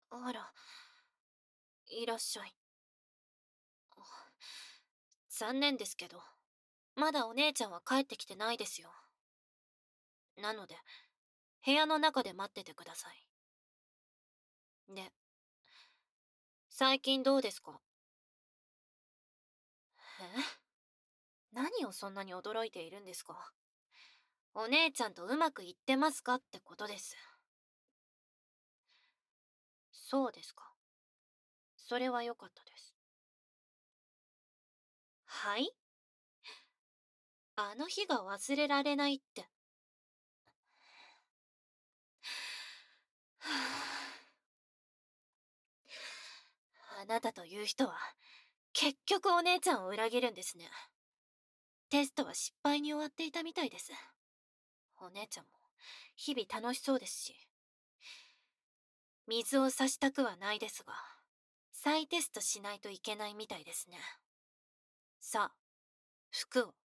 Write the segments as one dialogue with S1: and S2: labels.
S1: あら、いらっしゃい。残念ですけど、まだお姉ちゃんは帰ってきてないですよ。なので、部屋の中で待っててください。で、最近どうですか？え、何をそんなに驚いているんですか？お姉ちゃんとうまくいってますかってことです。そうですか。それは良かったです。はい。あの日が忘れられないって。はあ、あなたという人は、結局お姉ちゃんを裏切るんですね。テストは失敗に終わっていたみたいです。お姉ちゃんも、日々楽しそうですし、水を差したくはないですが、再テストしないといけないみたいですね。さあ、服を。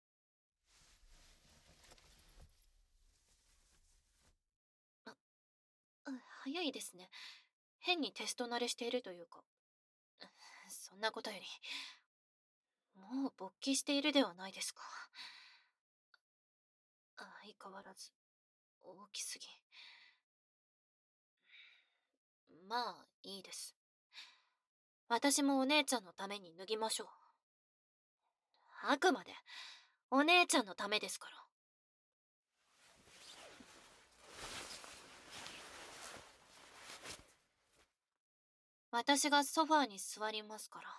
S1: あ、早いですね。変にテスト慣れしているというか。そんなことより、もう勃起しているではないですか。相変わらず、大きすぎ。まあ、いいです。私もお姉ちゃんのために脱ぎましょう。あくまで、お姉ちゃんのためですから。私がソファーに座りますから。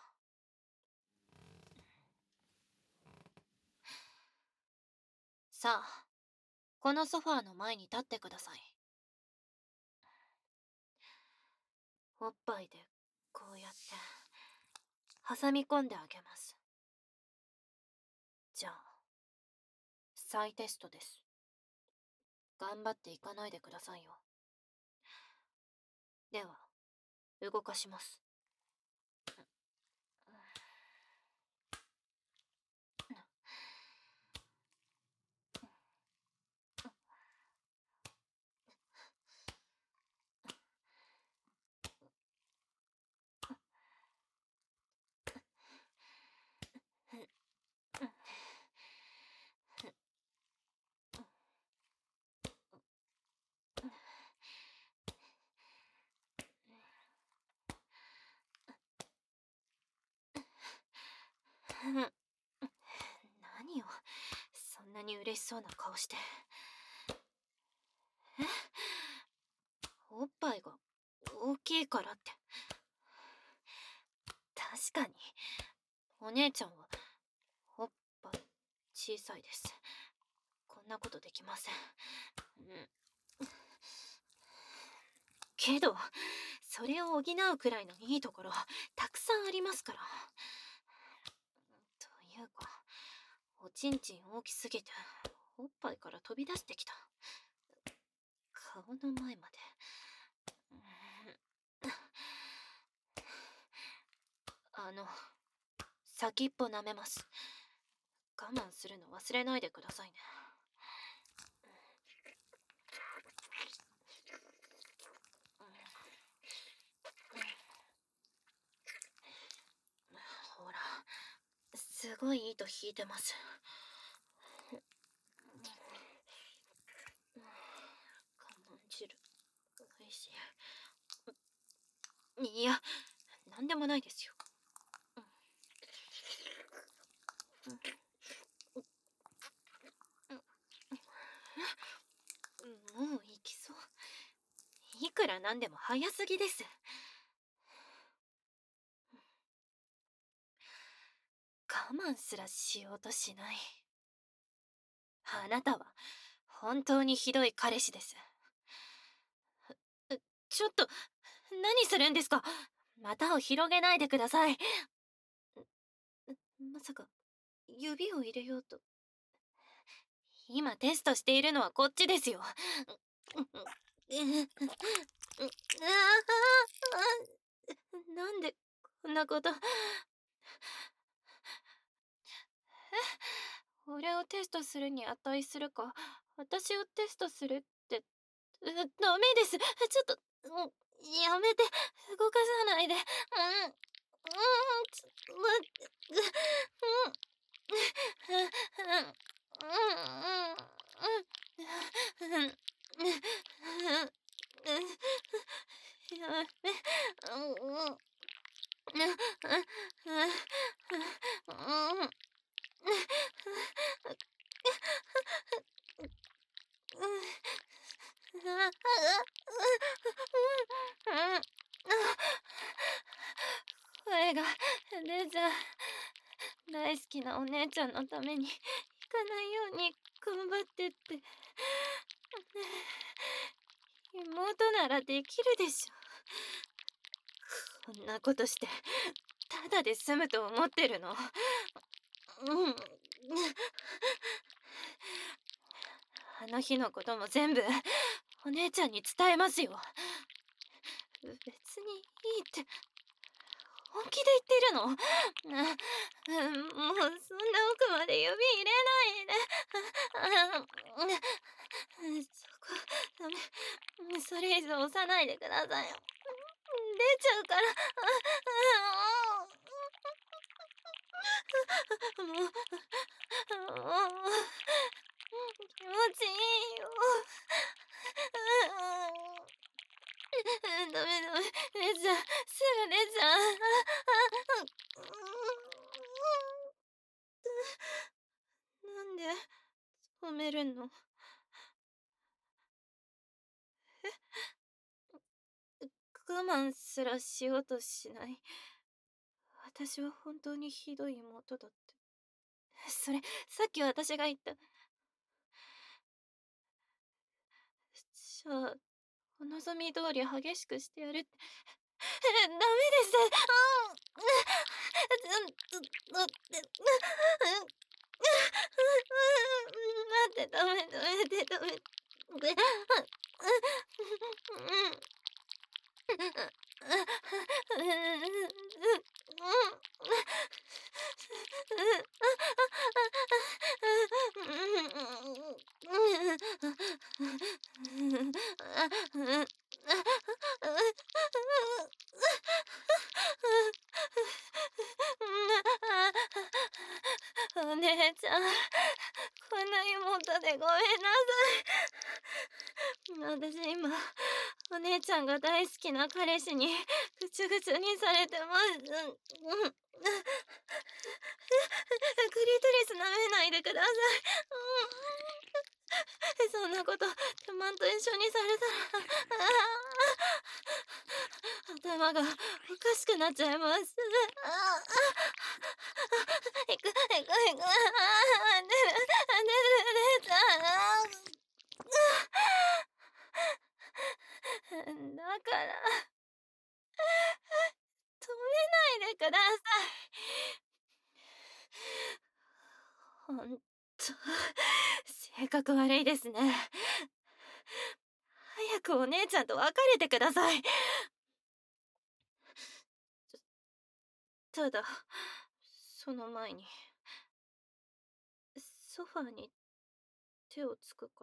S1: さあ、このソファーの前に立ってください。おっぱいで、こうやって、挟み込んであげます。じゃあ、再テストです。頑張っていかないでくださいよ。では、動かします。何を、そんなに嬉しそうな顔して。おっぱいが大きいからって。確かに、お姉ちゃんは、おっぱい小さいです。こんなことできません。けど、それを補うくらいのいいところ、たくさんありますから。というか、おちんちん大きすぎて、おっぱいから飛び出してきた。顔の前まで。あの、先っぽ舐めます。我慢するの忘れないでくださいね。ほら、すごい糸引いてます。我慢汁、おいしい。いや、なんでもないですよ。もう行きそう。いくらなんでも早すぎです。我慢すらしようとしない。あなたは本当にひどい彼氏です。ちょっと、何するんですか？股を広げないでください。まさか、指を入れようと。今テストしているのはこっちですよ。なんでこんなこと。俺をテストするに値するか、私をテストするって、ダメです。ちょっと、 やめて、動かさないで。ちょっと待って。やめ。声が出ちゃう。大好きなお姉ちゃんのために行かないように頑張ってって。妹ならできるでしょ。こんなことしてただで済むと思ってるの。あの日のことも全部お姉ちゃんに伝えますよ。別にいいって本気で言ってるの？もうそんな奥まで指入れないで。そこダメ。それ以上押さないでください。出ちゃうから。もう気持ちいいよ。ダメダメ。出ちゃう。すぐ出ちゃう。なんで止めるの？我慢すらしようとしない。私は本当にひどい妹だって。それ、さっき私が言った。じゃあ、お望み通り激しくしてやるって。ダメです。待って、ダメ、ダメで、ダメ。お姉ちゃん、こんな妹でごめんなさい。私今、お姉ちゃんが大好きな彼氏にぐちゅぐちゅにされてます。クリトリス舐めないでください。そんなこと、手マンと一緒にされたら、頭がおかしくなっちゃいます。行く、行く、行く。出だから、止めないでください。ほんと、性格悪いですね。早くお姉ちゃんと別れてください。ただ、その前に、ソファーに手をつくから。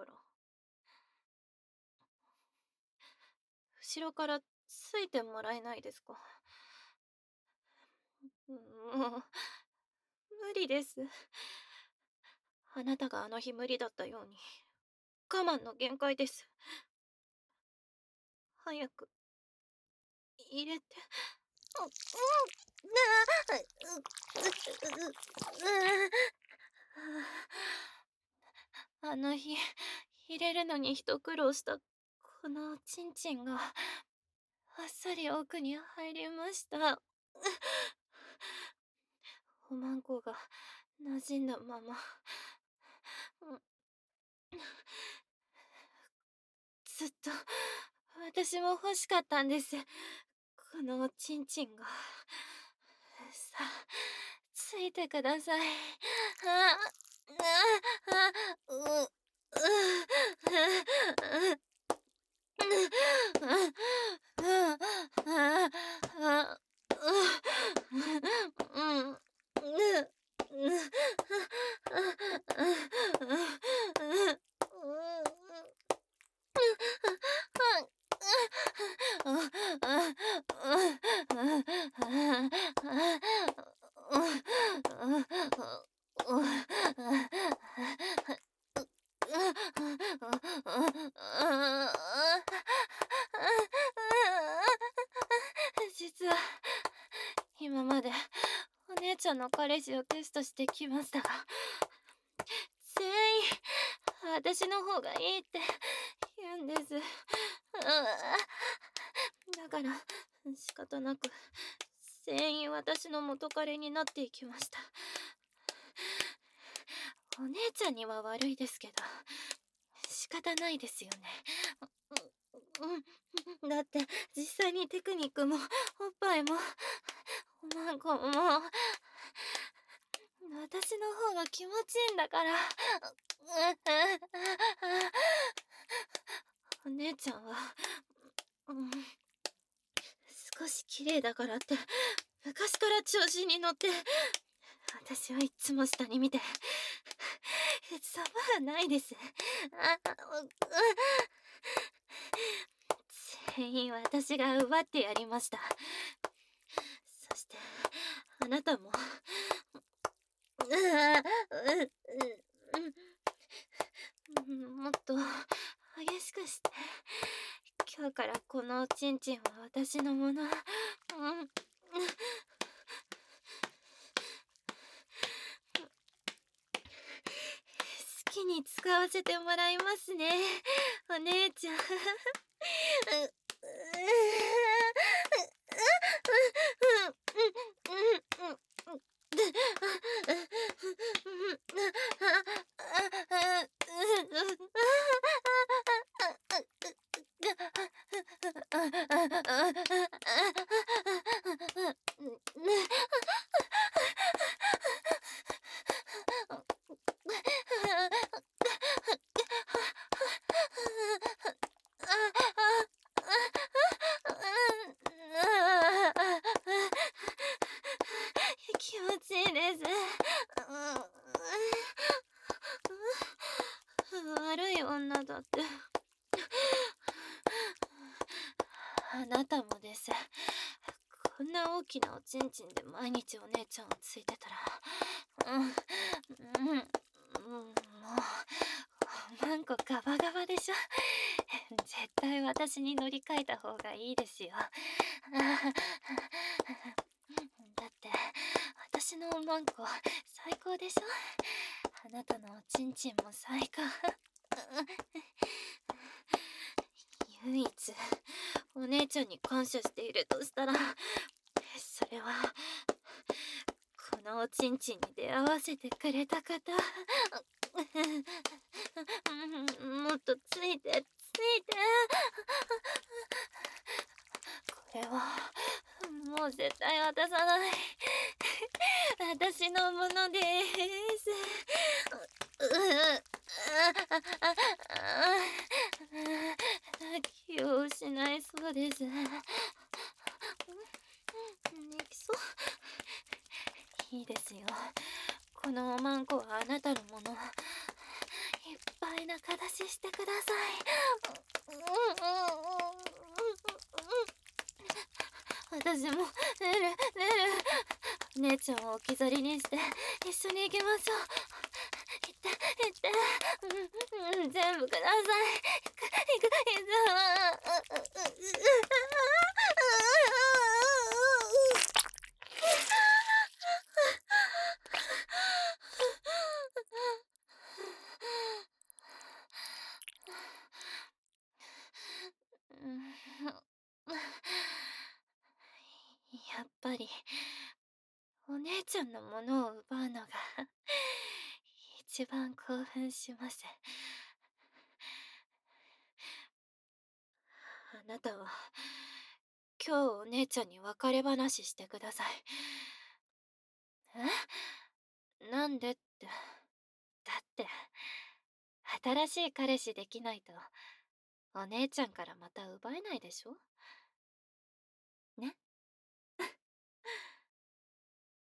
S1: 後ろからついてもらえないですか？もう、無理です。あなたがあの日無理だったように、我慢の限界です。早く、入れて。あの日、入れるのに一苦労したこのおちんちんが、あっさり奥に入りました。おまんこが馴染んだまま。ずっと私も欲しかったんです。このおちんちんが。さあ、ついてください。 者の彼氏をテストしてきましたが、全員私の方がいいって言うんです。だから仕方なく全員私の元彼になっていきました。お姉ちゃんには悪いですけど、仕方ないですよね。だって実際にテクニックもおっぱいもおまんこも私の方が気持ちいいんだから。お姉ちゃんは、うん、少し綺麗だからって昔から調子に乗って、私はいっつも下に見て、ざまはないです。全員私が奪ってやりました。そしてあなたももっと激しくして。今日からこのおちんちんは私のもの。好きに使わせてもらいますね、お姉ちゃん。気持ちいいです。悪い女だって。あなたもです。こんな大きなおちんちんで毎日お姉ちゃんをついてたら、もう、おまんこガバガバでしょ。絶対私に乗り換えた方がいいですよ。だって私のおまんこ最高でしょ。あなたのおちんちんも最高。唯一お姉ちゃんに感謝しているとしたら、それはこのおちんちんに出会わせてくれた方。もっとついてついて。これはもう絶対渡さない。私のものです。気を失いそうです。泣きそう。いいですよ。このおまんこはあなたのもの。いっぱい仲出ししてください。私も寝る。姉ちゃんを置き去りにして一緒に行きましょう。行って、全部ください。行く。やっぱりお姉ちゃんのものを奪うのが一番興奮します。あなたは今日お姉ちゃんに別れ話してください。なんでって。だって新しい彼氏できないとお姉ちゃんからまた奪えないでしょ。